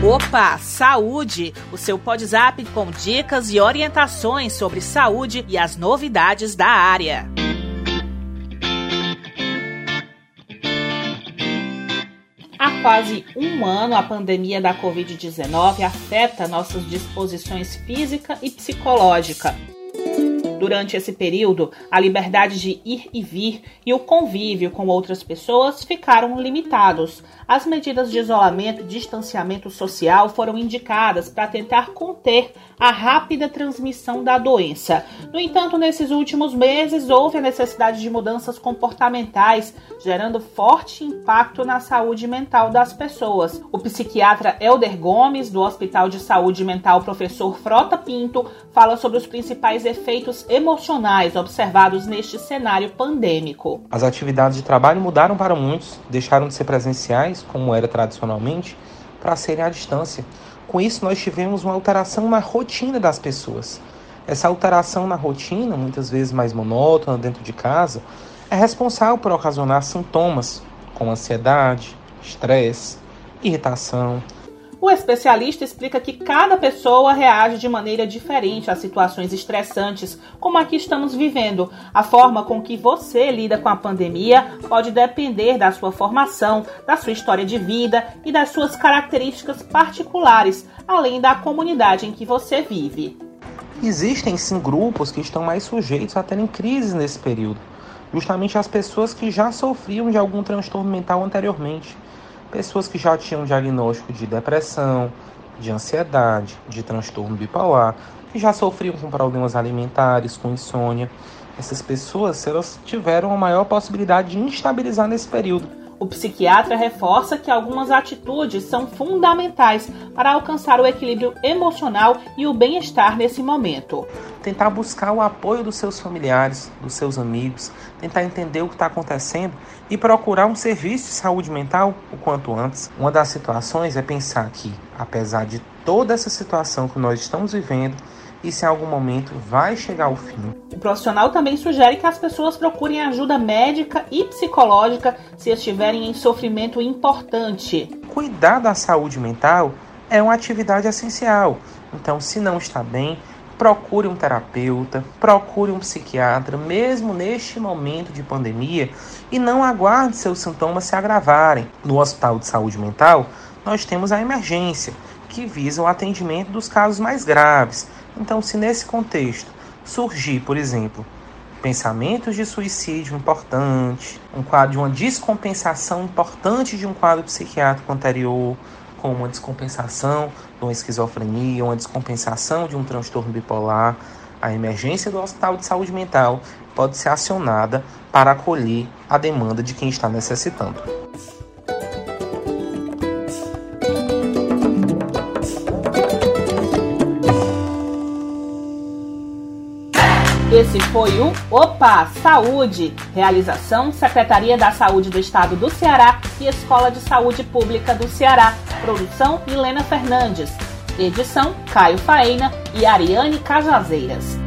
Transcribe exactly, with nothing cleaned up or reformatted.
Opa, Saúde! O seu WhatsApp com dicas e orientações sobre saúde e as novidades da área. Há quase um ano, a pandemia da covid dezenove afeta nossas disposições física e psicológica. Durante esse período, a liberdade de ir e vir e o convívio com outras pessoas ficaram limitados. As medidas de isolamento e distanciamento social foram indicadas para tentar conter a rápida transmissão da doença. No entanto, nesses últimos meses, houve a necessidade de mudanças comportamentais, gerando forte impacto na saúde mental das pessoas. O psiquiatra Helder Gomes, do Hospital de Saúde Mental Professor Frota Pinto, fala sobre os principais efeitos emocionais observados neste cenário pandêmico. As atividades de trabalho mudaram para muitos, deixaram de ser presenciais, como era tradicionalmente, para serem à distância. Com isso, nós tivemos uma alteração na rotina das pessoas. Essa alteração na rotina, muitas vezes mais monótona dentro de casa, é responsável por ocasionar sintomas como ansiedade, estresse, irritação. O especialista explica que cada pessoa reage de maneira diferente a situações estressantes, como a que estamos vivendo. A forma com que você lida com a pandemia pode depender da sua formação, da sua história de vida e das suas características particulares, além da comunidade em que você vive. Existem sim grupos que estão mais sujeitos a terem crises nesse período, justamente as pessoas que já sofriam de algum transtorno mental anteriormente. Pessoas que já tinham diagnóstico de depressão, de ansiedade, de transtorno bipolar, que já sofriam com problemas alimentares, com insônia. Essas pessoas, elas tiveram a maior possibilidade de instabilizar nesse período. O psiquiatra reforça que algumas atitudes são fundamentais para alcançar o equilíbrio emocional e o bem-estar nesse momento. Tentar buscar o apoio dos seus familiares, dos seus amigos, tentar entender o que está acontecendo e procurar um serviço de saúde mental o quanto antes. Uma das situações é pensar que, apesar de toda essa situação que nós estamos vivendo, isso em algum momento vai chegar ao fim. O profissional também sugere que as pessoas procurem ajuda médica e psicológica se estiverem em sofrimento importante. Cuidar da saúde mental é uma atividade essencial. Então, se não está bem, procure um terapeuta, procure um psiquiatra, mesmo neste momento de pandemia, e não aguarde seus sintomas se agravarem. No Hospital de Saúde Mental, nós temos a emergência, que visa o atendimento dos casos mais graves. Então, se nesse contexto surgir, por exemplo, pensamentos de suicídio importante, um quadro de uma descompensação importante de um quadro psiquiátrico anterior, como uma descompensação de uma esquizofrenia, uma descompensação de um transtorno bipolar, a emergência do Hospital de Saúde Mental pode ser acionada para acolher a demanda de quem está necessitando. Esse foi o Opa, Saúde! Realização Secretaria da Saúde do Estado do Ceará e Escola de Saúde Pública do Ceará. Produção Milena Fernandes. Edição Caio Faena e Ariane Cajazeiras.